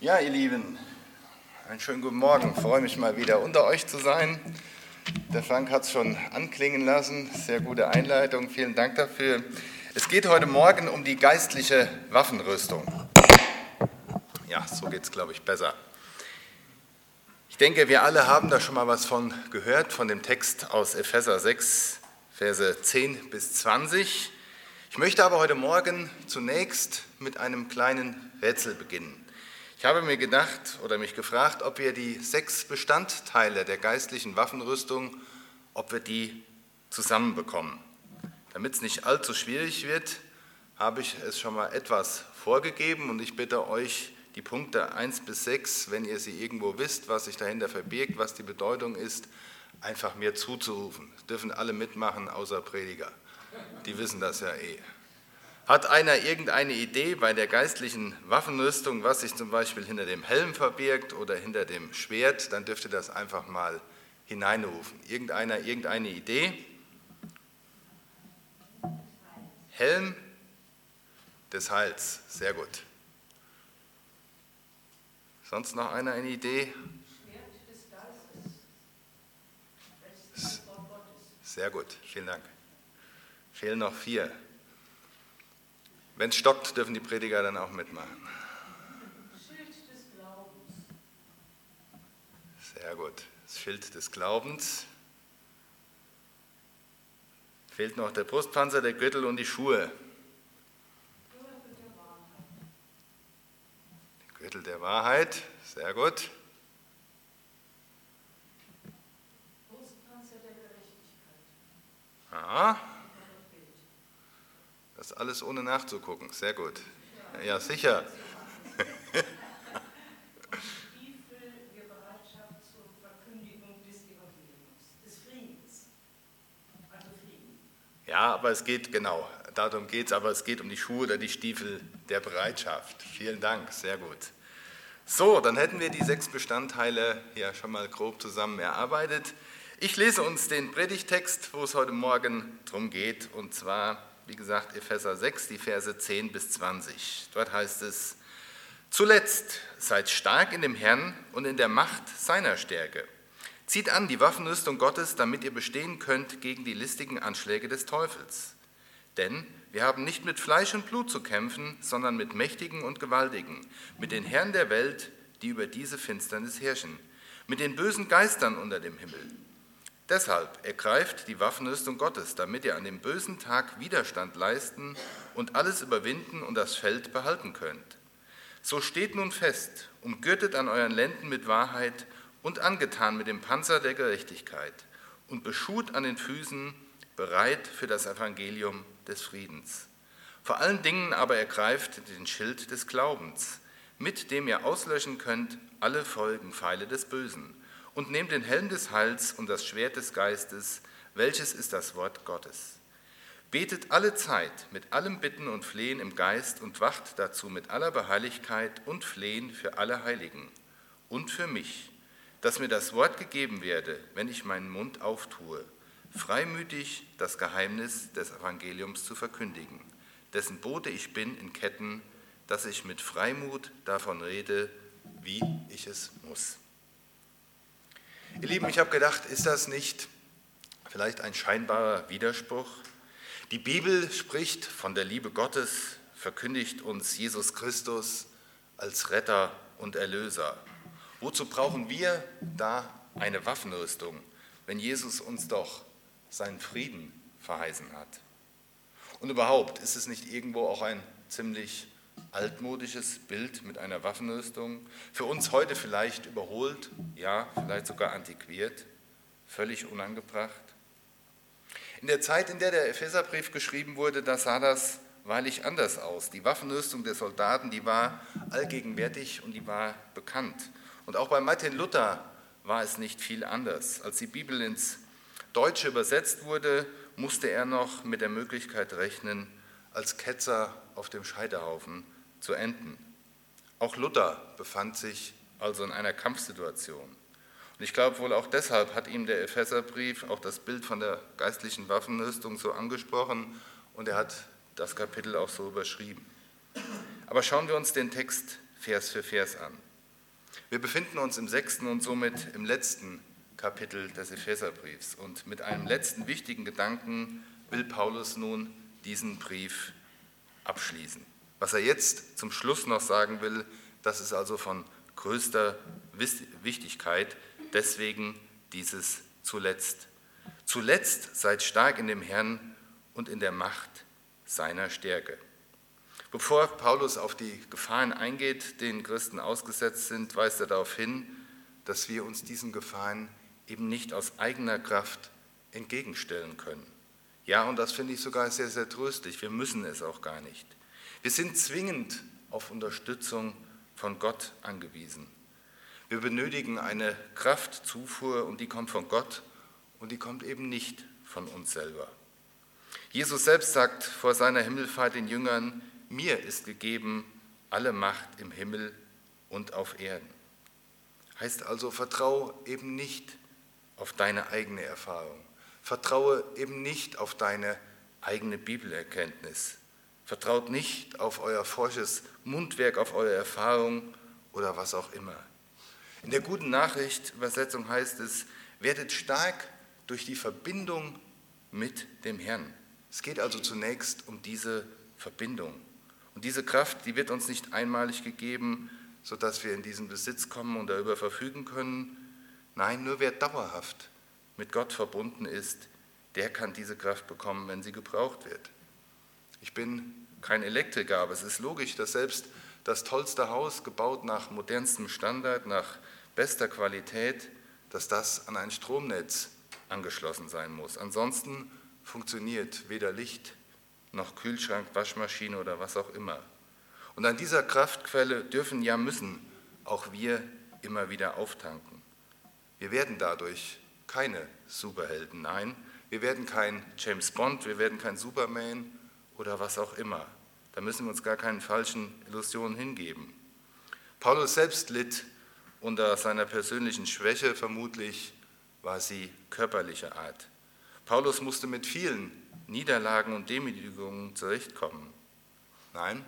Ja, ihr Lieben, einen schönen guten Morgen. Ich freue mich mal wieder unter euch zu sein. Der Frank hat es schon anklingen lassen. Sehr gute Einleitung. Vielen Dank dafür. Es geht heute Morgen um die geistliche Waffenrüstung. Ja, so geht es, glaube ich, besser. Ich denke, wir alle haben da schon mal was von gehört, von dem Text aus Epheser 6, Verse 10 bis 20. Ich möchte aber heute Morgen zunächst mit einem kleinen Rätsel beginnen. Ich habe mir gedacht oder mich gefragt, ob wir die 6 Bestandteile der geistlichen Waffenrüstung, ob wir die zusammenbekommen. Damit es nicht allzu schwierig wird, habe ich es schon mal etwas vorgegeben und ich bitte euch, die Punkte 1 bis 6, wenn ihr sie irgendwo wisst, was sich dahinter verbirgt, was die Bedeutung ist, einfach mir zuzurufen. Das dürfen alle mitmachen, außer Prediger. Die wissen das ja eh. Hat einer irgendeine Idee bei der geistlichen Waffenrüstung, was sich zum Beispiel hinter dem Helm verbirgt oder hinter dem Schwert, dann dürft ihr das einfach mal hineinrufen. Irgendeine Idee? Helm des Heils, sehr gut. Sonst noch einer eine Idee? Schwert des Geistes. Antwort Gottes. Sehr gut, vielen Dank. Fehlen noch 4. Wenn es stockt, dürfen die Prediger dann auch mitmachen. Schild des Glaubens. Sehr gut. Das Schild des Glaubens. Fehlt noch der Brustpanzer, der Gürtel und die Schuhe. Gürtel der Wahrheit. Der Gürtel der Wahrheit. Sehr gut. Brustpanzer der Gerechtigkeit. Ja. Das alles ohne nachzugucken. Sehr gut. Ja, sicher. Stiefel der Bereitschaft zur Verkündigung des Evangeliums, des Friedens. Also Frieden. Ja, aber es geht, genau, darum geht es, aber es geht um die Schuhe oder die Stiefel der Bereitschaft. Vielen Dank, sehr gut. So, dann hätten wir die 6 Bestandteile ja schon mal grob zusammen erarbeitet. Ich lese uns den Predigtext, wo es heute Morgen drum geht, und zwar, wie gesagt, Epheser 6, die Verse 10 bis 20. Dort heißt es: Zuletzt seid stark in dem Herrn und in der Macht seiner Stärke. Zieht an die Waffenrüstung Gottes, damit ihr bestehen könnt gegen die listigen Anschläge des Teufels. Denn wir haben nicht mit Fleisch und Blut zu kämpfen, sondern mit Mächtigen und Gewaltigen, mit den Herren der Welt, die über diese Finsternis herrschen, mit den bösen Geistern unter dem Himmel. Deshalb ergreift die Waffenrüstung Gottes, damit ihr an dem bösen Tag Widerstand leisten und alles überwinden und das Feld behalten könnt. So steht nun fest, umgürtet an euren Lenden mit Wahrheit und angetan mit dem Panzer der Gerechtigkeit und beschut an den Füßen, bereit für das Evangelium des Friedens. Vor allen Dingen aber ergreift den Schild des Glaubens, mit dem ihr auslöschen könnt alle Folgenpfeile des Bösen, und nehmt den Helm des Heils und das Schwert des Geistes, welches ist das Wort Gottes. Betet alle Zeit mit allem Bitten und Flehen im Geist und wacht dazu mit aller Beharrlichkeit und Flehen für alle Heiligen und für mich, dass mir das Wort gegeben werde, wenn ich meinen Mund auftue, freimütig das Geheimnis des Evangeliums zu verkündigen, dessen Bote ich bin in Ketten, dass ich mit Freimut davon rede, wie ich es muss. Ihr Lieben, ich habe gedacht, ist das nicht vielleicht ein scheinbarer Widerspruch? Die Bibel spricht von der Liebe Gottes, verkündigt uns Jesus Christus als Retter und Erlöser. Wozu brauchen wir da eine Waffenrüstung, wenn Jesus uns doch seinen Frieden verheißen hat? Und überhaupt, ist es nicht irgendwo auch ein ziemlich altmodisches Bild mit einer Waffenrüstung? Für uns heute vielleicht überholt, ja, vielleicht sogar antiquiert, völlig unangebracht. In der Zeit, in der der Epheserbrief geschrieben wurde, da sah das wahrlich anders aus. Die Waffenrüstung der Soldaten, die war allgegenwärtig und die war bekannt. Und auch bei Martin Luther war es nicht viel anders. Als die Bibel ins Deutsche übersetzt wurde, musste er noch mit der Möglichkeit rechnen, als Ketzer auf dem Scheiterhaufen zu enden. Auch Luther befand sich also in einer Kampfsituation. Und ich glaube, wohl auch deshalb hat ihm der Epheserbrief auch das Bild von der geistlichen Waffenrüstung so angesprochen und er hat das Kapitel auch so überschrieben. Aber schauen wir uns den Text Vers für Vers an. Wir befinden uns im 6. und somit im letzten Kapitel des Epheserbriefs. Und mit einem letzten wichtigen Gedanken will Paulus nun diesen Brief abschließen. Was er jetzt zum Schluss noch sagen will, das ist also von größter Wichtigkeit, deswegen dieses zuletzt. Zuletzt seid stark in dem Herrn und in der Macht seiner Stärke. Bevor Paulus auf die Gefahren eingeht, denen Christen ausgesetzt sind, weist er darauf hin, dass wir uns diesen Gefahren eben nicht aus eigener Kraft entgegenstellen können. Ja, und das finde ich sogar sehr, sehr tröstlich. Wir müssen es auch gar nicht. Wir sind zwingend auf Unterstützung von Gott angewiesen. Wir benötigen eine Kraftzufuhr und die kommt von Gott und die kommt eben nicht von uns selber. Jesus selbst sagt vor seiner Himmelfahrt den Jüngern: Mir ist gegeben alle Macht im Himmel und auf Erden. Heißt also, vertraue eben nicht auf deine eigene Erfahrung. Vertraue eben nicht auf deine eigene Bibelerkenntnis. Vertraut nicht auf euer forsches Mundwerk, auf eure Erfahrung oder was auch immer. In der Guten Nachricht Übersetzung heißt es: Werdet stark durch die Verbindung mit dem Herrn. Es geht also zunächst um diese Verbindung. Und diese Kraft, die wird uns nicht einmalig gegeben, sodass wir in diesen Besitz kommen und darüber verfügen können. Nein, nur wer dauerhaft mit Gott verbunden ist, der kann diese Kraft bekommen, wenn sie gebraucht wird. Ich bin kein Elektriker, aber es ist logisch, dass selbst das tollste Haus, gebaut nach modernstem Standard, nach bester Qualität, dass das an ein Stromnetz angeschlossen sein muss. Ansonsten funktioniert weder Licht noch Kühlschrank, Waschmaschine oder was auch immer. Und an dieser Kraftquelle dürfen, ja müssen auch wir immer wieder auftanken. Wir werden dadurch keine Superhelden, nein, wir werden kein James Bond, wir werden kein Superman oder was auch immer. Da müssen wir uns gar keinen falschen Illusionen hingeben. Paulus selbst litt unter seiner persönlichen Schwäche, vermutlich war sie körperlicher Art. Paulus musste mit vielen Niederlagen und Demütigungen zurechtkommen. Nein,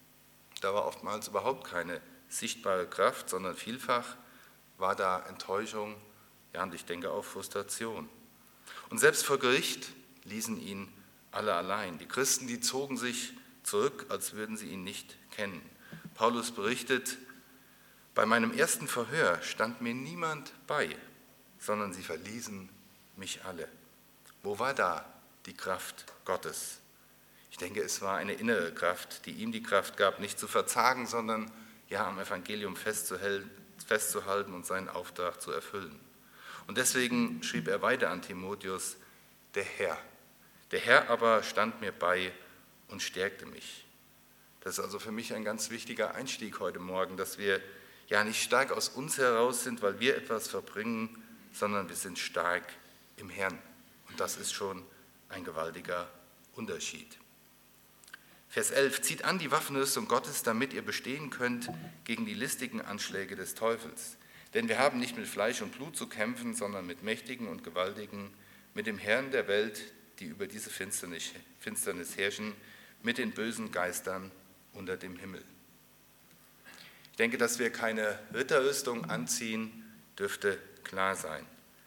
da war oftmals überhaupt keine sichtbare Kraft, sondern vielfach war da Enttäuschung, ja, und ich denke auch Frustration. Und selbst vor Gericht ließen ihn alle allein. Die Christen, die zogen sich zurück, als würden sie ihn nicht kennen. Paulus berichtet: Bei meinem ersten Verhör stand mir niemand bei, sondern sie verließen mich alle. Wo war da die Kraft Gottes? Ich denke, es war eine innere Kraft, die ihm die Kraft gab, nicht zu verzagen, sondern ja am Evangelium festzuhalten und seinen Auftrag zu erfüllen. Und deswegen schrieb er weiter an Timotheus: Der Herr aber stand mir bei und stärkte mich. Das ist also für mich ein ganz wichtiger Einstieg heute Morgen, dass wir ja nicht stark aus uns heraus sind, weil wir etwas verbringen, sondern wir sind stark im Herrn. Und das ist schon ein gewaltiger Unterschied. Vers 11: Zieht an die Waffenrüstung Gottes, damit ihr bestehen könnt gegen die listigen Anschläge des Teufels. Denn wir haben nicht mit Fleisch und Blut zu kämpfen, sondern mit Mächtigen und Gewaltigen, mit dem Herrn der Welt, die über diese Finsternis herrschen, mit den bösen Geistern unter dem Himmel. Ich denke, dass wir keine Ritterrüstung anziehen, dürfte klar sein.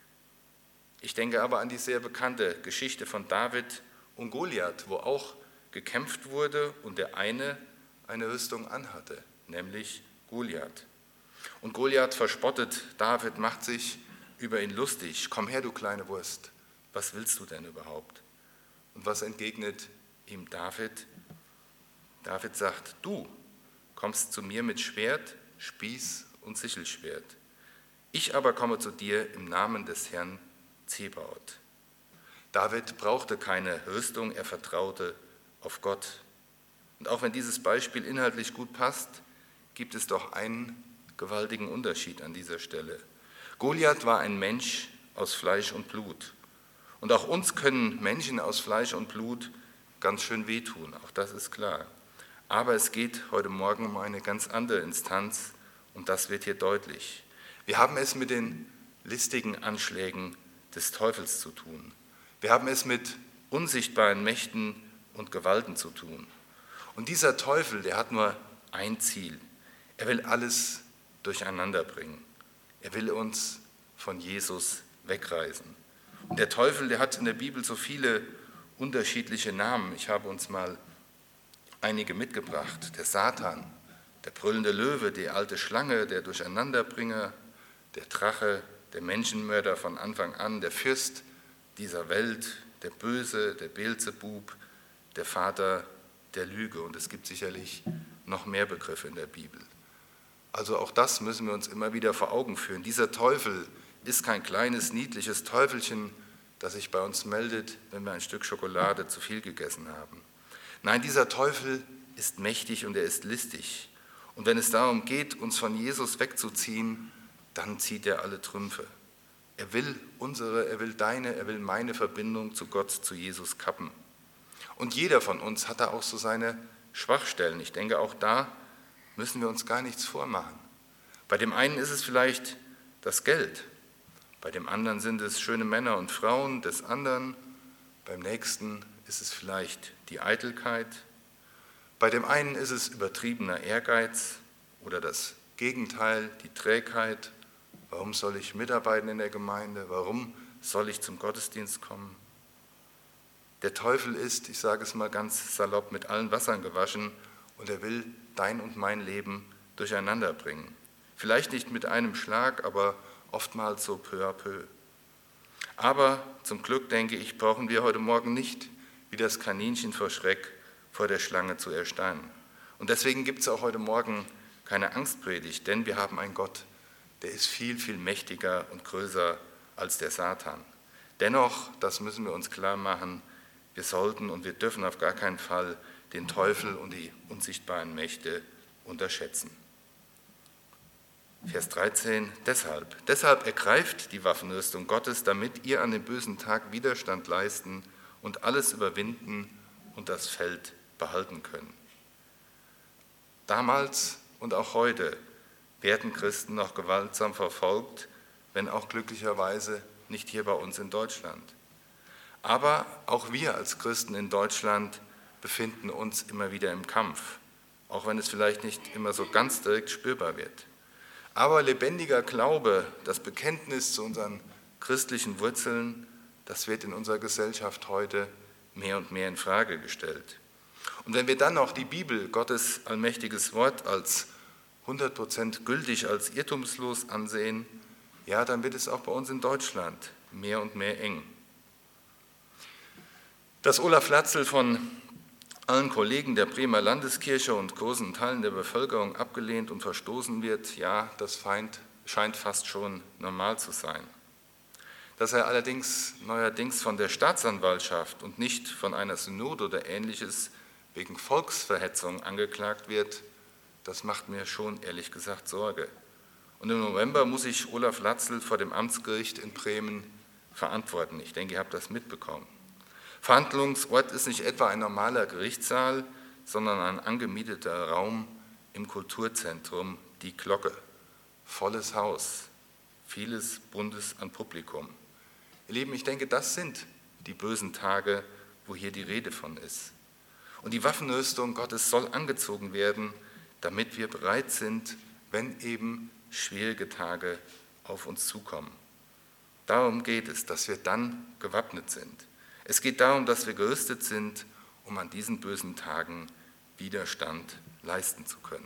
Ich denke aber an die sehr bekannte Geschichte von David und Goliath, wo auch gekämpft wurde und der eine Rüstung anhatte, nämlich Goliath. Und Goliath verspottet David, macht sich über ihn lustig. Komm her, du kleine Wurst, was willst du denn überhaupt? Und was entgegnet ihm David? David sagt: Du kommst zu mir mit Schwert, Spieß und Sichelschwert. Ich aber komme zu dir im Namen des Herrn Zebaoth. David brauchte keine Rüstung, er vertraute auf Gott. Und auch wenn dieses Beispiel inhaltlich gut passt, gibt es doch einen gewaltigen Unterschied an dieser Stelle. Goliath war ein Mensch aus Fleisch und Blut. Und auch uns können Menschen aus Fleisch und Blut ganz schön wehtun, auch das ist klar. Aber es geht heute Morgen um eine ganz andere Instanz und das wird hier deutlich. Wir haben es mit den listigen Anschlägen des Teufels zu tun. Wir haben es mit unsichtbaren Mächten und Gewalten zu tun. Und dieser Teufel, der hat nur ein Ziel. Er will alles durcheinander bringen. Er will uns von Jesus wegreißen. Und der Teufel, der hat in der Bibel so viele unterschiedliche Namen. Ich habe uns mal einige mitgebracht. Der Satan, der brüllende Löwe, die alte Schlange, der Durcheinanderbringer, der Drache, der Menschenmörder von Anfang an, der Fürst dieser Welt, der Böse, der Beelzebub, der Vater der Lüge. Und es gibt sicherlich noch mehr Begriffe in der Bibel. Also auch das müssen wir uns immer wieder vor Augen führen. Dieser Teufel ist kein kleines, niedliches Teufelchen, das sich bei uns meldet, wenn wir ein Stück Schokolade zu viel gegessen haben. Nein, dieser Teufel ist mächtig und er ist listig. Und wenn es darum geht, uns von Jesus wegzuziehen, dann zieht er alle Trümpfe. Er will deine, er will meine Verbindung zu Gott, zu Jesus kappen. Und jeder von uns hat da auch so seine Schwachstellen. Ich denke, auch da müssen wir uns gar nichts vormachen. Bei dem einen ist es vielleicht das Geld, bei dem anderen sind es schöne Männer und Frauen des anderen, beim nächsten ist es vielleicht die Eitelkeit, bei dem einen ist es übertriebener Ehrgeiz oder das Gegenteil, die Trägheit. Warum soll ich mitarbeiten in der Gemeinde? Warum soll ich zum Gottesdienst kommen? Der Teufel ist, ich sage es mal ganz salopp, mit allen Wassern gewaschen und er will dein und mein Leben durcheinander bringen. Vielleicht nicht mit einem Schlag, aber oftmals so peu à peu. Aber zum Glück, denke ich, brauchen wir heute Morgen nicht wie das Kaninchen vor Schreck vor der Schlange zu erstarren. Und deswegen gibt es auch heute Morgen keine Angstpredigt, denn wir haben einen Gott, der ist viel, viel mächtiger und größer als der Satan. Dennoch, das müssen wir uns klar machen, wir sollten und wir dürfen auf gar keinen Fall den Teufel und die unsichtbaren Mächte unterschätzen. Vers 13, deshalb ergreift die Waffenrüstung Gottes, damit ihr an dem bösen Tag Widerstand leisten und alles überwinden und das Feld behalten können. Damals und auch heute werden Christen noch gewaltsam verfolgt, wenn auch glücklicherweise nicht hier bei uns in Deutschland. Aber auch wir als Christen in Deutschland befinden uns immer wieder im Kampf, auch wenn es vielleicht nicht immer so ganz direkt spürbar wird. Aber lebendiger Glaube, das Bekenntnis zu unseren christlichen Wurzeln, das wird in unserer Gesellschaft heute mehr und mehr in Frage gestellt. Und wenn wir dann noch die Bibel, Gottes allmächtiges Wort, als 100% gültig, als irrtumslos ansehen, ja, dann wird es auch bei uns in Deutschland mehr und mehr eng. Dass Olaf Latzel von allen Kollegen der Bremer Landeskirche und großen Teilen der Bevölkerung abgelehnt und verstoßen wird, ja, das scheint fast schon normal zu sein. Dass er allerdings neuerdings von der Staatsanwaltschaft und nicht von einer Synode oder Ähnliches wegen Volksverhetzung angeklagt wird, das macht mir schon ehrlich gesagt Sorge. Und im November muss sich Olaf Latzel vor dem Amtsgericht in Bremen verantworten. Ich denke, ihr habt das mitbekommen. Verhandlungsort ist nicht etwa ein normaler Gerichtssaal, sondern ein angemieteter Raum im Kulturzentrum Die Glocke. Volles Haus, vieles Buntes an Publikum. Ihr Lieben, ich denke, das sind die bösen Tage, wo hier die Rede von ist. Und die Waffenrüstung Gottes soll angezogen werden, damit wir bereit sind, wenn eben schwierige Tage auf uns zukommen. Darum geht es, dass wir dann gewappnet sind. Es geht darum, dass wir gerüstet sind, um an diesen bösen Tagen Widerstand leisten zu können.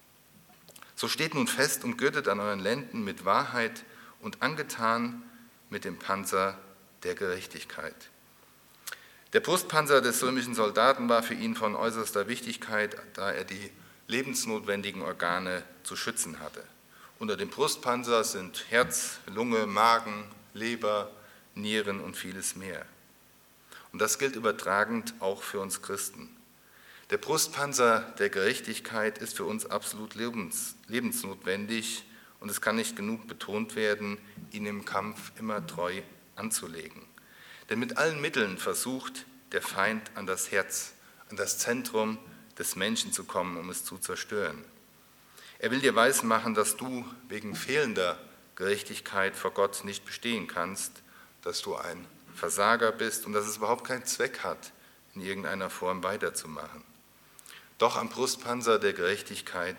So steht nun fest, umgürtet an euren Lenden mit Wahrheit und angetan mit dem Panzer der Gerechtigkeit. Der Brustpanzer des römischen Soldaten war für ihn von äußerster Wichtigkeit, da er die lebensnotwendigen Organe zu schützen hatte. Unter dem Brustpanzer sind Herz, Lunge, Magen, Leber, Nieren und vieles mehr. Und das gilt übertragend auch für uns Christen. Der Brustpanzer der Gerechtigkeit ist für uns absolut lebensnotwendig und es kann nicht genug betont werden, ihn im Kampf immer treu anzulegen. Denn mit allen Mitteln versucht der Feind an das Herz, an das Zentrum des Menschen zu kommen, um es zu zerstören. Er will dir weismachen, dass du wegen fehlender Gerechtigkeit vor Gott nicht bestehen kannst, dass du ein Versager bist und dass es überhaupt keinen Zweck hat, in irgendeiner Form weiterzumachen. Doch am Brustpanzer der Gerechtigkeit,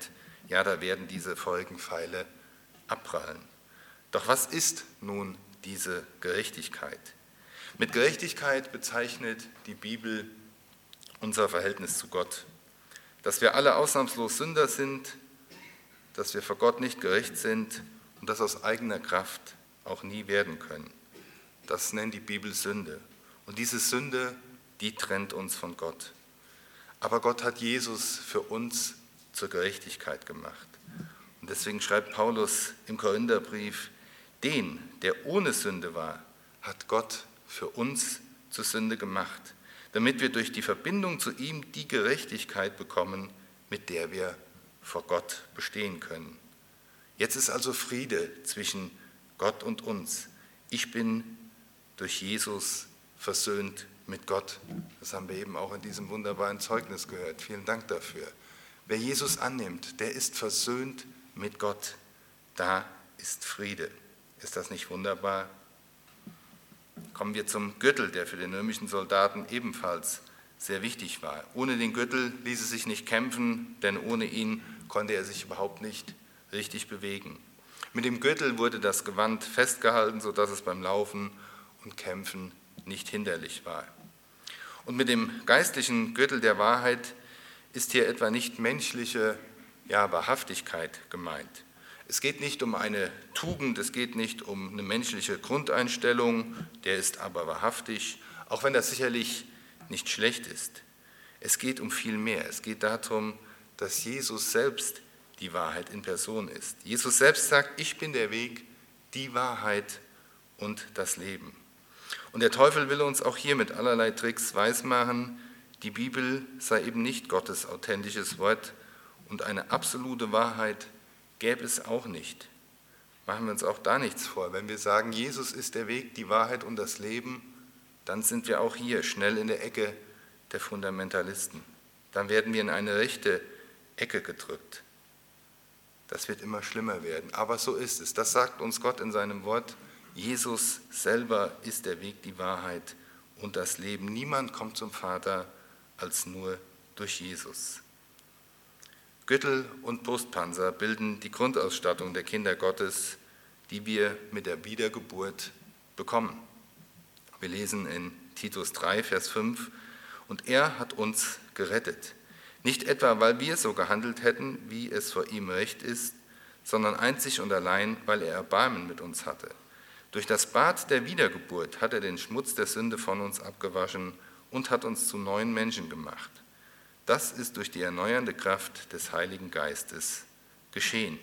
ja, da werden diese Folgenpfeile abprallen. Doch was ist nun diese Gerechtigkeit? Mit Gerechtigkeit bezeichnet die Bibel unser Verhältnis zu Gott. Dass wir alle ausnahmslos Sünder sind, dass wir vor Gott nicht gerecht sind und das aus eigener Kraft auch nie werden können. Das nennt die Bibel Sünde. Und diese Sünde, die trennt uns von Gott. Aber Gott hat Jesus für uns zur Gerechtigkeit gemacht. Und deswegen schreibt Paulus im Korintherbrief, den, der ohne Sünde war, hat Gott für uns zur Sünde gemacht, damit wir durch die Verbindung zu ihm die Gerechtigkeit bekommen, mit der wir vor Gott bestehen können. Jetzt ist also Friede zwischen Gott und uns. Ich bin durch Jesus versöhnt mit Gott. Das haben wir eben auch in diesem wunderbaren Zeugnis gehört. Vielen Dank dafür. Wer Jesus annimmt, der ist versöhnt mit Gott. Da ist Friede. Ist das nicht wunderbar? Kommen wir zum Gürtel, der für den römischen Soldaten ebenfalls sehr wichtig war. Ohne den Gürtel ließ es sich nicht kämpfen, denn ohne ihn konnte er sich überhaupt nicht richtig bewegen. Mit dem Gürtel wurde das Gewand festgehalten, sodass es beim Laufen und Kämpfen nicht hinderlich war. Und mit dem geistlichen Gürtel der Wahrheit ist hier etwa nicht menschliche Wahrhaftigkeit gemeint. Es geht nicht um eine Tugend, es geht nicht um eine menschliche Grundeinstellung, der ist aber wahrhaftig, auch wenn das sicherlich nicht schlecht ist. Es geht um viel mehr. Es geht darum, dass Jesus selbst die Wahrheit in Person ist. Jesus selbst sagt, ich bin der Weg, die Wahrheit und das Leben. Und der Teufel will uns auch hier mit allerlei Tricks weismachen, die Bibel sei eben nicht Gottes authentisches Wort und eine absolute Wahrheit gäbe es auch nicht. Machen wir uns auch da nichts vor. Wenn wir sagen, Jesus ist der Weg, die Wahrheit und das Leben, dann sind wir auch hier schnell in der Ecke der Fundamentalisten. Dann werden wir in eine rechte Ecke gedrückt. Das wird immer schlimmer werden. Aber so ist es. Das sagt uns Gott in seinem Wort. Jesus selber ist der Weg, die Wahrheit und das Leben. Niemand kommt zum Vater als nur durch Jesus. Gürtel und Brustpanzer bilden die Grundausstattung der Kinder Gottes, die wir mit der Wiedergeburt bekommen. Wir lesen in Titus 3, Vers 5, und er hat uns gerettet. Nicht etwa, weil wir so gehandelt hätten, wie es vor ihm recht ist, sondern einzig und allein, weil er Erbarmen mit uns hatte. Durch das Bad der Wiedergeburt hat er den Schmutz der Sünde von uns abgewaschen und hat uns zu neuen Menschen gemacht. Das ist durch die erneuernde Kraft des Heiligen Geistes geschehen.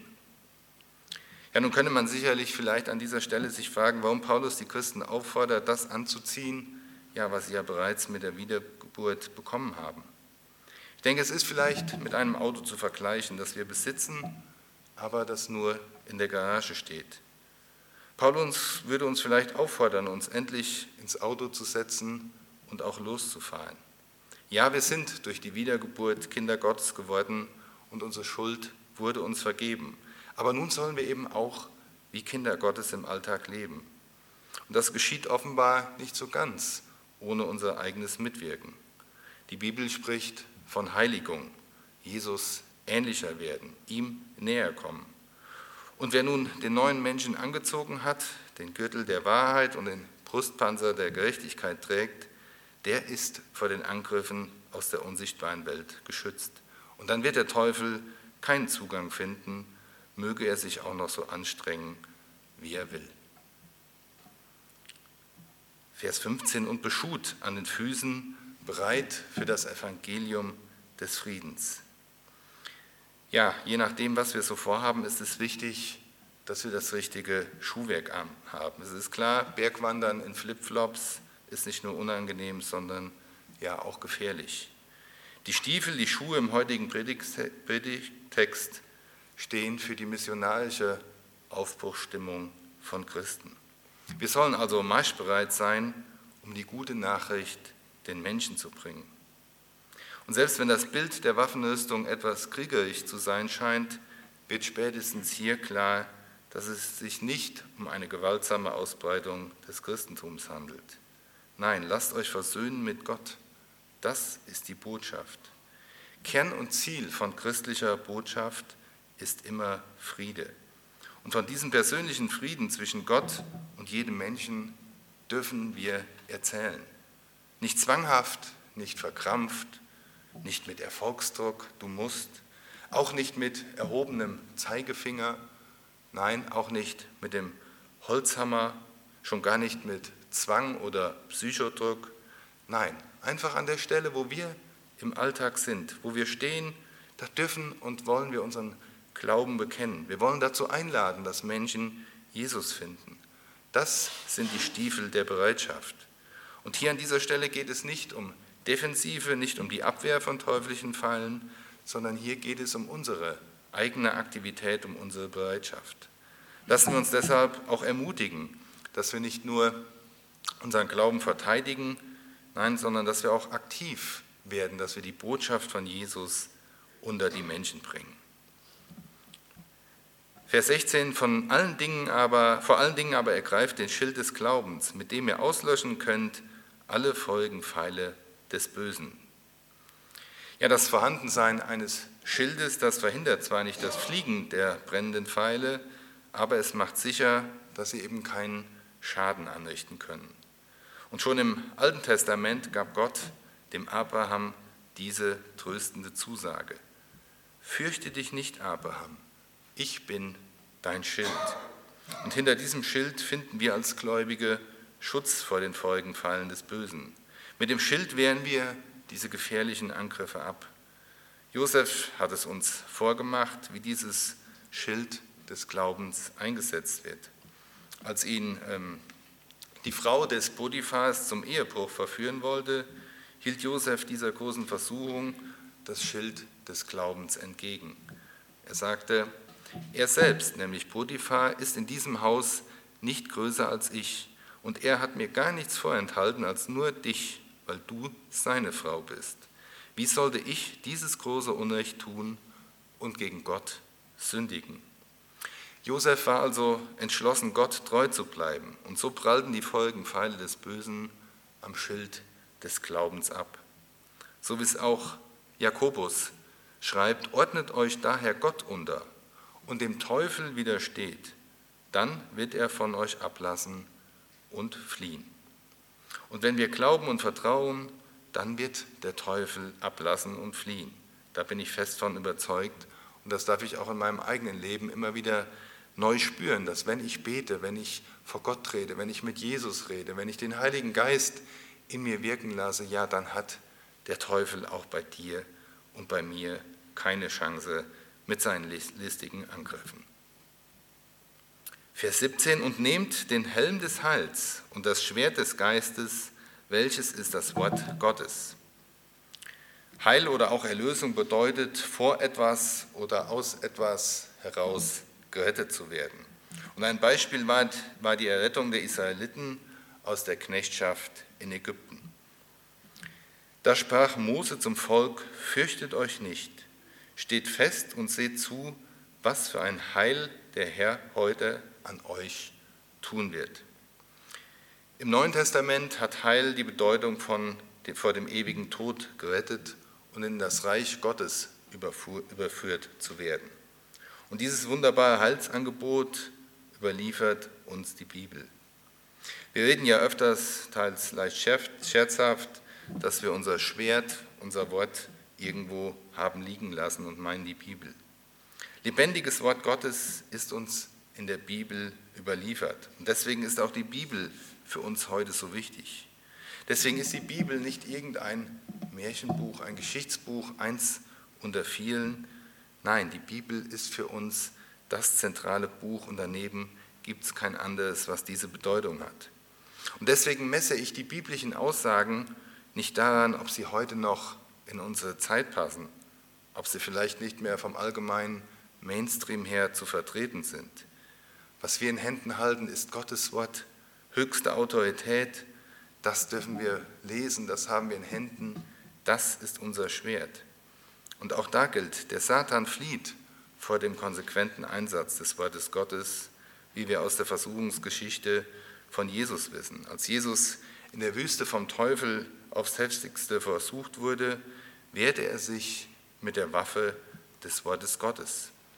Ja, nun könnte man sicherlich vielleicht an dieser Stelle sich fragen, warum Paulus die Christen auffordert, das anzuziehen, was sie ja bereits mit der Wiedergeburt bekommen haben. Ich denke, es ist vielleicht mit einem Auto zu vergleichen, das wir besitzen, aber das nur in der Garage steht. Paulus würde uns vielleicht auffordern, uns endlich ins Auto zu setzen und auch loszufahren. Ja, wir sind durch die Wiedergeburt Kinder Gottes geworden und unsere Schuld wurde uns vergeben. Aber nun sollen wir eben auch wie Kinder Gottes im Alltag leben. Und das geschieht offenbar nicht so ganz ohne unser eigenes Mitwirken. Die Bibel spricht von Heiligung, Jesus ähnlicher werden, ihm näher kommen. Und wer nun den neuen Menschen angezogen hat, den Gürtel der Wahrheit und den Brustpanzer der Gerechtigkeit trägt, der ist vor den Angriffen aus der unsichtbaren Welt geschützt. Und dann wird der Teufel keinen Zugang finden, möge er sich auch noch so anstrengen, wie er will. Vers 15, und beschut an den Füßen, bereit für das Evangelium des Friedens. Ja, je nachdem, was wir so vorhaben, ist es wichtig, dass wir das richtige Schuhwerk haben. Es ist klar, Bergwandern in Flipflops ist nicht nur unangenehm, sondern auch gefährlich. Die Stiefel, die Schuhe im heutigen Predigtext stehen für die missionarische Aufbruchsstimmung von Christen. Wir sollen also marschbereit sein, um die gute Nachricht den Menschen zu bringen. Und selbst wenn das Bild der Waffenrüstung etwas kriegerisch zu sein scheint, wird spätestens hier klar, dass es sich nicht um eine gewaltsame Ausbreitung des Christentums handelt. Nein, lasst euch versöhnen mit Gott. Das ist die Botschaft. Kern und Ziel von christlicher Botschaft ist immer Friede. Und von diesem persönlichen Frieden zwischen Gott und jedem Menschen dürfen wir erzählen. Nicht zwanghaft, nicht verkrampft, nicht mit Erfolgsdruck, du musst, auch nicht mit erhobenem Zeigefinger, nein, auch nicht mit dem Holzhammer, schon gar nicht mit Zwang oder Psychodruck. Nein, einfach an der Stelle, wo wir im Alltag sind, wo wir stehen, da dürfen und wollen wir unseren Glauben bekennen. Wir wollen dazu einladen, dass Menschen Jesus finden. Das sind die Stiefel der Bereitschaft. Und hier an dieser Stelle geht es nicht um Defensive, nicht um die Abwehr von teuflischen Fallen, sondern hier geht es um unsere eigene Aktivität, um unsere Bereitschaft. Lassen wir uns deshalb auch ermutigen, dass wir nicht nur unseren Glauben verteidigen, nein, sondern dass wir auch aktiv werden, dass wir die Botschaft von Jesus unter die Menschen bringen. Vers 16, vor allen Dingen aber ergreift den Schild des Glaubens, mit dem ihr auslöschen könnt alle Folgenpfeile des Bösen. Ja, das Vorhandensein eines Schildes, das verhindert zwar nicht das Fliegen der brennenden Pfeile, aber es macht sicher, dass sie eben keinen Schaden anrichten können. Und schon im Alten Testament gab Gott dem Abraham diese tröstende Zusage. Fürchte dich nicht, Abraham, ich bin dein Schild. Und hinter diesem Schild finden wir als Gläubige Schutz vor den Folgenpfeilen des Bösen. Mit dem Schild wehren wir diese gefährlichen Angriffe ab. Josef hat es uns vorgemacht, wie dieses Schild des Glaubens eingesetzt wird. Als ihn die Frau des Potiphars zum Ehebruch verführen wollte, hielt Josef dieser großen Versuchung das Schild des Glaubens entgegen. Er sagte, er selbst, nämlich Potiphar, ist in diesem Haus nicht größer als ich und er hat mir gar nichts vorenthalten als nur dich, weil du seine Frau bist. Wie sollte ich dieses große Unrecht tun und gegen Gott sündigen? Josef war also entschlossen, Gott treu zu bleiben und so prallten die Folgenpfeile des Bösen am Schild des Glaubens ab. So wie es auch Jakobus schreibt, ordnet euch daher Gott unter und dem Teufel widersteht, dann wird er von euch ablassen und fliehen. Und wenn wir glauben und vertrauen, dann wird der Teufel ablassen und fliehen. Da bin ich fest von überzeugt und das darf ich auch in meinem eigenen Leben immer wieder neu spüren, dass wenn ich bete, wenn ich vor Gott rede, wenn ich mit Jesus rede, wenn ich den Heiligen Geist in mir wirken lasse, ja, dann hat der Teufel auch bei dir und bei mir keine Chance mit seinen listigen Angriffen. Vers 17, und nehmt den Helm des Heils und das Schwert des Geistes, welches ist das Wort Gottes. Heil oder auch Erlösung bedeutet, vor etwas oder aus etwas heraus gerettet zu werden. Und ein Beispiel war die Errettung der Israeliten aus der Knechtschaft in Ägypten. Da sprach Mose zum Volk, fürchtet euch nicht, steht fest und seht zu, was für ein Heil der Herr heute an euch tun wird. Im Neuen Testament hat Heil die Bedeutung von vor dem ewigen Tod gerettet und in das Reich Gottes überführt zu werden. Und dieses wunderbare Heilsangebot überliefert uns die Bibel. Wir reden ja öfters, teils leicht scherzhaft, dass wir unser Schwert, unser Wort irgendwo haben liegen lassen und meinen die Bibel. Lebendiges Wort Gottes ist uns in der Bibel überliefert. Und deswegen ist auch die Bibel für uns heute so wichtig. Deswegen ist die Bibel nicht irgendein Märchenbuch, ein Geschichtsbuch, eins unter vielen. Nein, die Bibel ist für uns das zentrale Buch und daneben gibt es kein anderes, was diese Bedeutung hat. Und deswegen messe ich die biblischen Aussagen nicht daran, ob sie heute noch in unsere Zeit passen, ob sie vielleicht nicht mehr vom allgemeinen Mainstream her zu vertreten sind. Was wir in Händen halten, ist Gottes Wort, höchste Autorität. Das dürfen wir lesen, das haben wir in Händen. Das ist unser Schwert. Und auch da gilt, der Satan flieht vor dem konsequenten Einsatz des Wortes Gottes, wie wir aus der Versuchungsgeschichte von Jesus wissen. Als Jesus in der Wüste vom Teufel aufs Heftigste versucht wurde, wehrte er sich mit der Waffe des Wortes Gottes.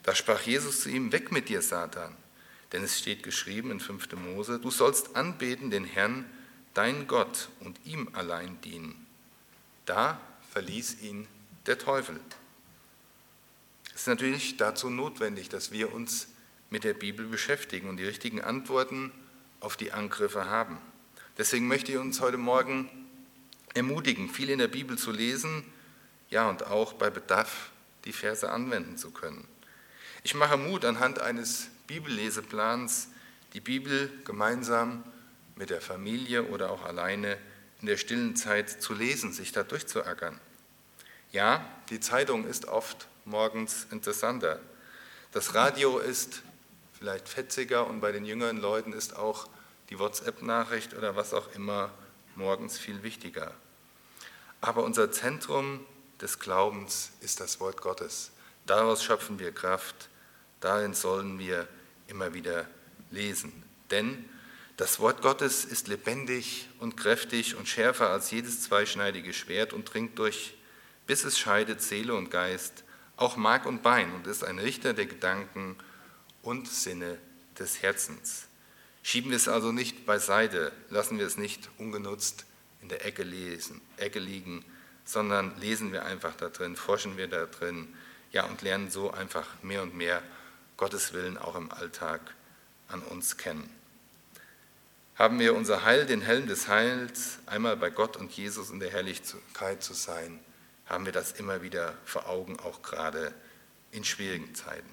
Da sprach Jesus zu ihm: Weg mit dir, Satan, denn es steht geschrieben in 5. Mose, du sollst anbeten den Herrn, deinen Gott, und ihm allein dienen. Da verließ ihn der Teufel. Es ist natürlich dazu notwendig, dass wir uns mit der Bibel beschäftigen und die richtigen Antworten auf die Angriffe haben. Deswegen möchte ich uns heute Morgen ermutigen, viel in der Bibel zu lesen, ja, und auch bei Bedarf die Verse anwenden zu können. Ich mache Mut, anhand eines Bibelleseplans die Bibel gemeinsam mit der Familie oder auch alleine in der stillen Zeit zu lesen, sich da durchzuackern. Ja, die Zeitung ist oft morgens interessanter. Das Radio ist vielleicht fetziger und bei den jüngeren Leuten ist auch die WhatsApp-Nachricht oder was auch immer morgens viel wichtiger. Aber unser Zentrum des Glaubens ist das Wort Gottes. Daraus schöpfen wir Kraft, darin sollen wir immer wieder lesen. Denn das Wort Gottes ist lebendig und kräftig und schärfer als jedes zweischneidige Schwert und dringt durch, bis es scheidet Seele und Geist, auch Mark und Bein, und ist ein Richter der Gedanken und Sinne des Herzens. Schieben wir es also nicht beiseite, lassen wir es nicht ungenutzt in der Ecke liegen, sondern lesen wir einfach da drin, forschen wir da drin, ja, und lernen so einfach mehr und mehr Gottes Willen auch im Alltag an uns kennen. Haben wir unser Heil, den Helm des Heils, einmal bei Gott und Jesus in der Herrlichkeit zu sein, haben wir das immer wieder vor Augen, auch gerade in schwierigen Zeiten.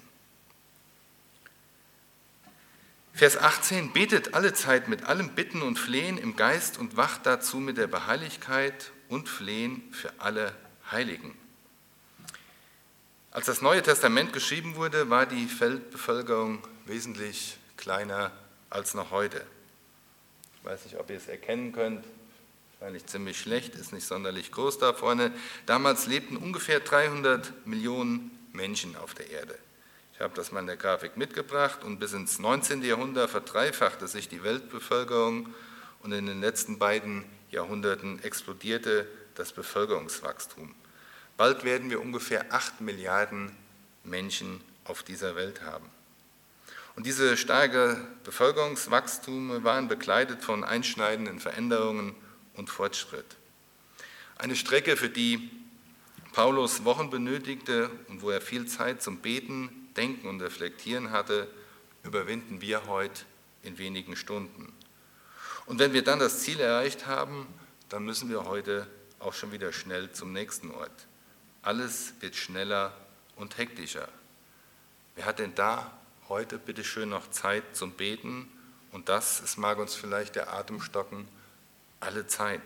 Vers 18, betet alle Zeit mit allem Bitten und Flehen im Geist und wacht dazu mit der Beharrlichkeit und Flehen für alle Heiligen. Als das Neue Testament geschrieben wurde, war die Weltbevölkerung wesentlich kleiner als noch heute. Ich weiß nicht, ob ihr es erkennen könnt, wahrscheinlich ziemlich schlecht, ist nicht sonderlich groß da vorne. Damals lebten ungefähr 300 Millionen Menschen auf der Erde. Ich habe das mal in der Grafik mitgebracht und bis ins 19. Jahrhundert verdreifachte sich die Weltbevölkerung und in den letzten beiden Jahrhunderten explodierte das Bevölkerungswachstum. Bald werden wir ungefähr 8 Milliarden Menschen auf dieser Welt haben. Und diese starke Bevölkerungswachstum waren begleitet von einschneidenden Veränderungen und Fortschritt. Eine Strecke, für die Paulus Wochen benötigte und wo er viel Zeit zum Beten, Denken und Reflektieren hatte, überwinden wir heute in wenigen Stunden. Und wenn wir dann das Ziel erreicht haben, dann müssen wir heute auch schon wieder schnell zum nächsten Ort. Alles wird schneller und hektischer. Wer hat denn da heute bitte schön noch Zeit zum Beten? Und das, es mag uns vielleicht der Atem stocken, alle Zeit.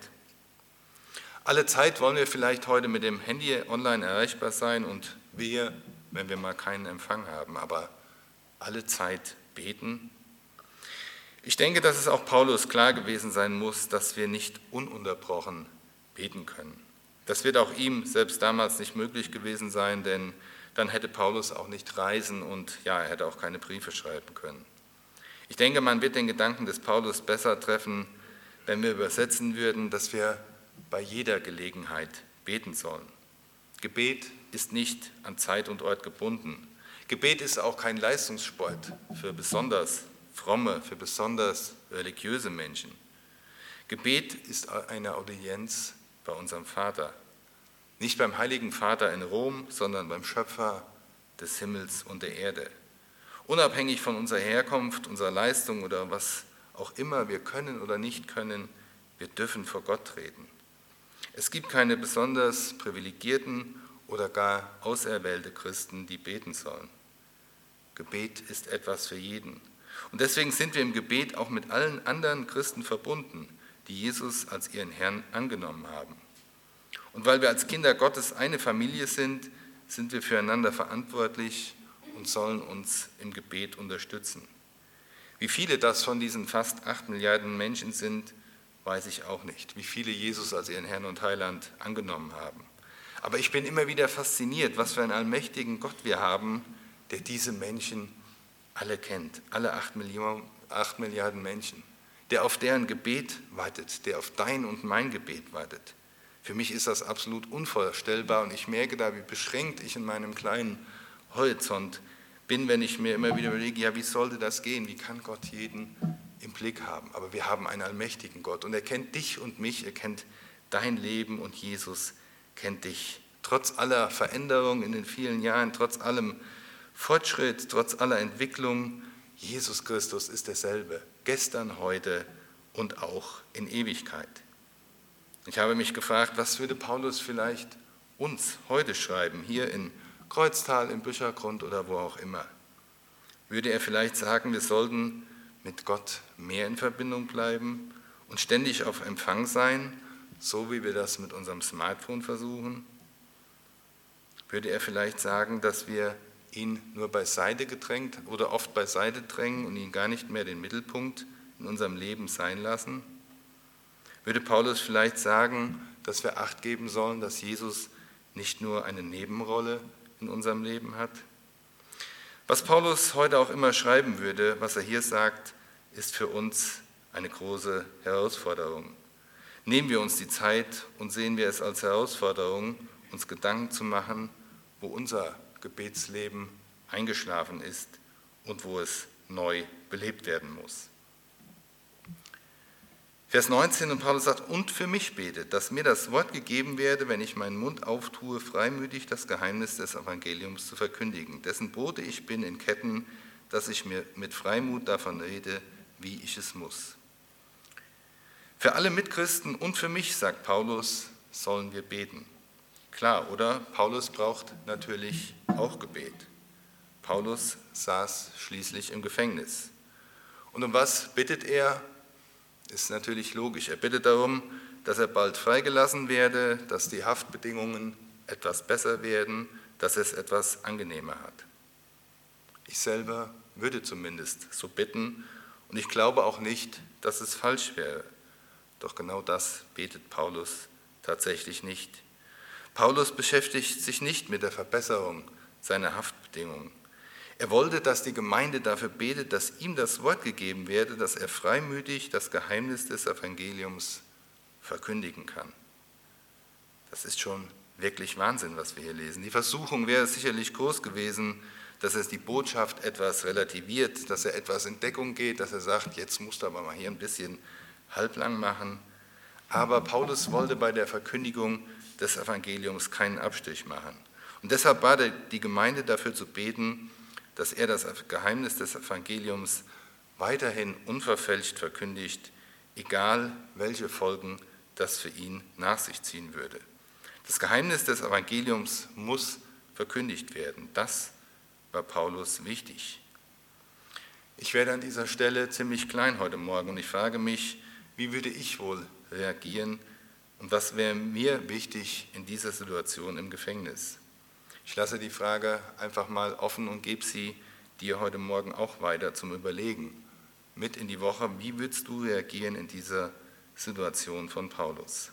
Alle Zeit wollen wir vielleicht heute mit dem Handy online erreichbar sein und wir, wenn wir mal keinen Empfang haben, aber alle Zeit beten? Ich denke, dass es auch Paulus klar gewesen sein muss, dass wir nicht ununterbrochen beten können. Das wird auch ihm selbst damals nicht möglich gewesen sein, denn dann hätte Paulus auch nicht reisen und ja, er hätte auch keine Briefe schreiben können. Ich denke, man wird den Gedanken des Paulus besser treffen, wenn wir übersetzen würden, dass wir bei jeder Gelegenheit beten sollen. Gebet ist nicht an Zeit und Ort gebunden. Gebet ist auch kein Leistungssport für besonders fromme, für besonders religiöse Menschen. Gebet ist eine Audienz bei unserem Vater. Nicht beim Heiligen Vater in Rom, sondern beim Schöpfer des Himmels und der Erde. Unabhängig von unserer Herkunft, unserer Leistung oder was auch immer wir können oder nicht können, wir dürfen vor Gott treten. Es gibt keine besonders privilegierten oder gar auserwählte Christen, die beten sollen. Gebet ist etwas für jeden. Und deswegen sind wir im Gebet auch mit allen anderen Christen verbunden, die Jesus als ihren Herrn angenommen haben. Und weil wir als Kinder Gottes eine Familie sind, sind wir füreinander verantwortlich und sollen uns im Gebet unterstützen. Wie viele das von diesen fast 8 Milliarden Menschen sind, weiß ich auch nicht. Wie viele Jesus als ihren Herrn und Heiland angenommen haben. Aber ich bin immer wieder fasziniert, was für einen allmächtigen Gott wir haben, der diese Menschen alle kennt. Alle 8 Milliarden Menschen. Der auf deren Gebet wartet, der auf dein und mein Gebet wartet. Für mich ist das absolut unvorstellbar und ich merke da, wie beschränkt ich in meinem kleinen Horizont bin, wenn ich mir immer wieder überlege, ja, wie sollte das gehen? Wie kann Gott jeden im Blick haben? Aber wir haben einen allmächtigen Gott und er kennt dich und mich, er kennt dein Leben und Jesus kennt dich. Trotz aller Veränderung in den vielen Jahren, trotz allem Fortschritt, trotz aller Entwicklung, Jesus Christus ist derselbe, gestern, heute und auch in Ewigkeit. Ich habe mich gefragt, was würde Paulus vielleicht uns heute schreiben, hier in Kreuztal, im Büchergrund oder wo auch immer. Würde er vielleicht sagen, wir sollten mit Gott mehr in Verbindung bleiben und ständig auf Empfang sein, so wie wir das mit unserem Smartphone versuchen? Würde er vielleicht sagen, dass wir ihn nur beiseite gedrängt oder oft beiseite drängen und ihn gar nicht mehr den Mittelpunkt in unserem Leben sein lassen? Würde Paulus vielleicht sagen, dass wir Acht geben sollen, dass Jesus nicht nur eine Nebenrolle in unserem Leben hat? Was Paulus heute auch immer schreiben würde, was er hier sagt, ist für uns eine große Herausforderung. Nehmen wir uns die Zeit und sehen wir es als Herausforderung, uns Gedanken zu machen, wo unser Gebetsleben eingeschlafen ist und wo es neu belebt werden muss. Vers 19, und Paulus sagt, und für mich betet, dass mir das Wort gegeben werde, wenn ich meinen Mund auftue, freimütig das Geheimnis des Evangeliums zu verkündigen. Dessen Bote ich bin in Ketten, dass ich mir mit Freimut davon rede, wie ich es muss. Für alle Mitchristen und für mich, sagt Paulus, sollen wir beten. Klar, oder? Paulus braucht natürlich auch Gebet. Paulus saß schließlich im Gefängnis. Und um was bittet er? Ist natürlich logisch. Er bittet darum, dass er bald freigelassen werde, dass die Haftbedingungen etwas besser werden, dass es etwas angenehmer hat. Ich selber würde zumindest so bitten und ich glaube auch nicht, dass es falsch wäre. Doch genau das betet Paulus tatsächlich nicht. Paulus beschäftigt sich nicht mit der Verbesserung seiner Haftbedingungen. Er wollte, dass die Gemeinde dafür betet, dass ihm das Wort gegeben werde, dass er freimütig das Geheimnis des Evangeliums verkündigen kann. Das ist schon wirklich Wahnsinn, was wir hier lesen. Die Versuchung wäre sicherlich groß gewesen, dass er die Botschaft etwas relativiert, dass er etwas in Deckung geht, dass er sagt, jetzt musst du aber mal hier ein bisschen halblang machen. Aber Paulus wollte bei der Verkündigung des Evangeliums keinen Abstrich machen. Und deshalb bat er die Gemeinde dafür zu beten, dass er das Geheimnis des Evangeliums weiterhin unverfälscht verkündigt, egal welche Folgen das für ihn nach sich ziehen würde. Das Geheimnis des Evangeliums muss verkündigt werden. Das war Paulus wichtig. Ich werde an dieser Stelle ziemlich klein heute Morgen und ich frage mich, wie würde ich wohl reagieren und was wäre mir wichtig in dieser Situation im Gefängnis? Ich lasse die Frage einfach mal offen und gebe sie dir heute Morgen auch weiter zum Überlegen. Mit in die Woche, wie würdest du reagieren in dieser Situation von Paulus?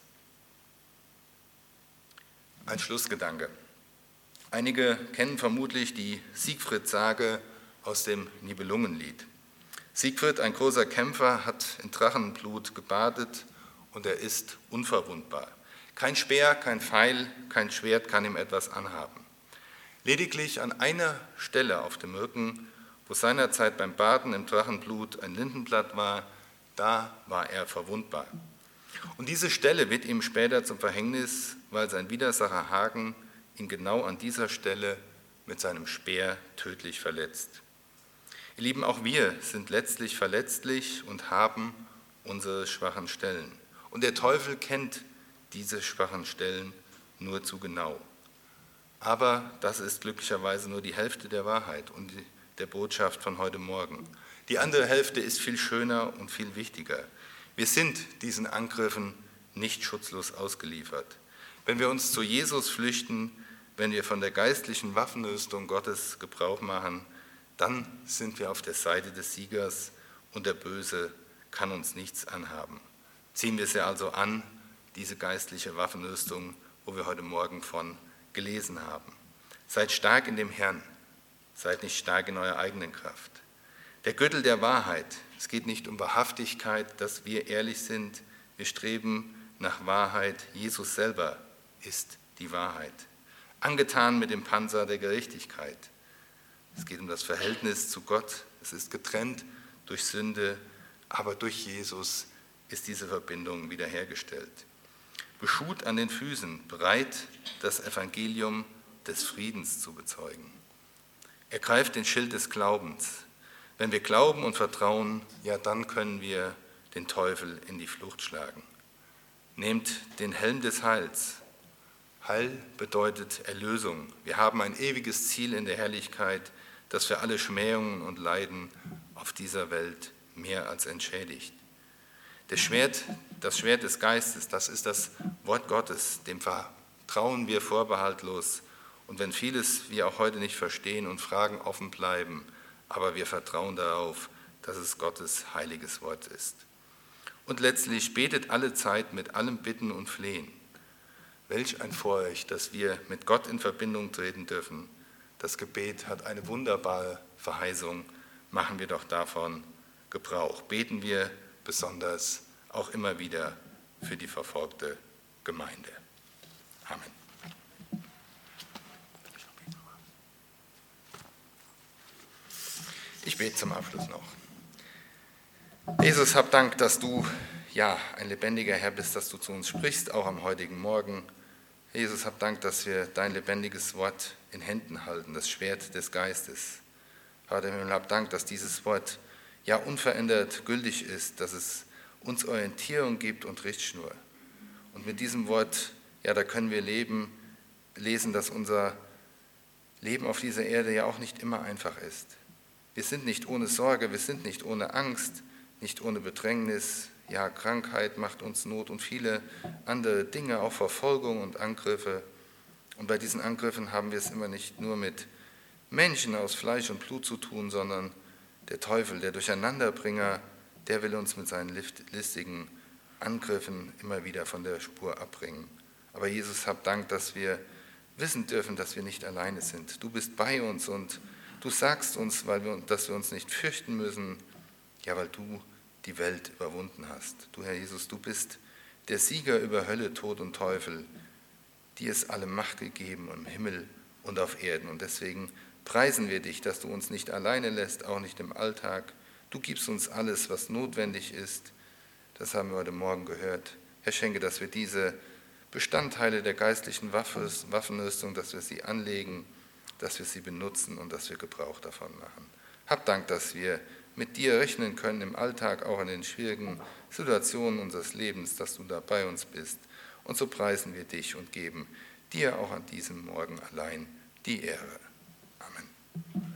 Ein Schlussgedanke. Einige kennen vermutlich die Siegfried-Sage aus dem Nibelungenlied. Siegfried, ein großer Kämpfer, hat in Drachenblut gebadet und er ist unverwundbar. Kein Speer, kein Pfeil, kein Schwert kann ihm etwas anhaben. Lediglich an einer Stelle auf dem Rücken, wo seinerzeit beim Baden im Drachenblut ein Lindenblatt war, da war er verwundbar. Und diese Stelle wird ihm später zum Verhängnis, weil sein Widersacher Hagen ihn genau an dieser Stelle mit seinem Speer tödlich verletzt. Ihr Lieben, auch wir sind letztlich verletzlich und haben unsere schwachen Stellen. Und der Teufel kennt diese schwachen Stellen nur zu genau. Aber das ist glücklicherweise nur die Hälfte der Wahrheit und der Botschaft von heute Morgen. Die andere Hälfte ist viel schöner und viel wichtiger. Wir sind diesen Angriffen nicht schutzlos ausgeliefert. Wenn wir uns zu Jesus flüchten, wenn wir von der geistlichen Waffenrüstung Gottes Gebrauch machen, dann sind wir auf der Seite des Siegers und der Böse kann uns nichts anhaben. Ziehen wir sie also an, diese geistliche Waffenrüstung, wo wir heute Morgen von gelesen haben. Seid stark in dem Herrn, seid nicht stark in eurer eigenen Kraft. Der Gürtel der Wahrheit, es geht nicht um Wahrhaftigkeit, dass wir ehrlich sind, wir streben nach Wahrheit, Jesus selber ist die Wahrheit. Angetan mit dem Panzer der Gerechtigkeit. Es geht um das Verhältnis zu Gott. Es ist getrennt durch Sünde, aber durch Jesus ist diese Verbindung wiederhergestellt. Beschuht an den Füßen, bereit, das Evangelium des Friedens zu bezeugen. Ergreift den Schild des Glaubens. Wenn wir glauben und vertrauen, ja, dann können wir den Teufel in die Flucht schlagen. Nehmt den Helm des Heils. Heil bedeutet Erlösung. Wir haben ein ewiges Ziel in der Herrlichkeit, das für alle Schmähungen und Leiden auf dieser Welt mehr als entschädigt. Das Schwert des Geistes, das ist das Wort Gottes, dem vertrauen wir vorbehaltlos. Und wenn vieles wir auch heute nicht verstehen und Fragen offen bleiben, aber wir vertrauen darauf, dass es Gottes heiliges Wort ist. Und letztlich betet alle Zeit mit allem Bitten und Flehen. Welch ein Vorrecht, dass wir mit Gott in Verbindung treten dürfen. Das Gebet hat eine wunderbare Verheißung. Machen wir doch davon Gebrauch. Beten wir besonders auch immer wieder für die verfolgte Gemeinde. Amen. Ich bete zum Abschluss noch. Jesus, hab Dank, dass du ein lebendiger Herr bist, dass du zu uns sprichst, auch am heutigen Morgen. Jesus, hab Dank, dass wir dein lebendiges Wort in Händen halten, das Schwert des Geistes. Vater im Himmel, hab Dank, dass dieses Wort unverändert gültig ist, dass es uns Orientierung gibt und Richtschnur. Und mit diesem Wort, da können wir lesen, dass unser Leben auf dieser Erde ja auch nicht immer einfach ist. Wir sind nicht ohne Sorge, wir sind nicht ohne Angst, nicht ohne Bedrängnis. Ja, Krankheit macht uns Not und viele andere Dinge, auch Verfolgung und Angriffe. Und bei diesen Angriffen haben wir es immer nicht nur mit Menschen aus Fleisch und Blut zu tun, sondern der Teufel, der Durcheinanderbringer, der will uns mit seinen listigen Angriffen immer wieder von der Spur abbringen. Aber Jesus, hab Dank, dass wir wissen dürfen, dass wir nicht alleine sind. Du bist bei uns und du sagst uns, dass wir uns nicht fürchten müssen, weil du die Welt überwunden hast. Du, Herr Jesus, du bist der Sieger über Hölle, Tod und Teufel. Dir ist alle Macht gegeben im Himmel und auf Erden. Und deswegen preisen wir dich, dass du uns nicht alleine lässt, auch nicht im Alltag. Du gibst uns alles, was notwendig ist. Das haben wir heute Morgen gehört. Herr, schenke, dass wir diese Bestandteile der geistlichen Waffenrüstung, dass wir sie anlegen, dass wir sie benutzen und dass wir Gebrauch davon machen. Hab Dank, dass wir mit dir rechnen können im Alltag, auch in den schwierigen Situationen unseres Lebens, dass du da bei uns bist. Und so preisen wir dich und geben dir auch an diesem Morgen allein die Ehre. Amen.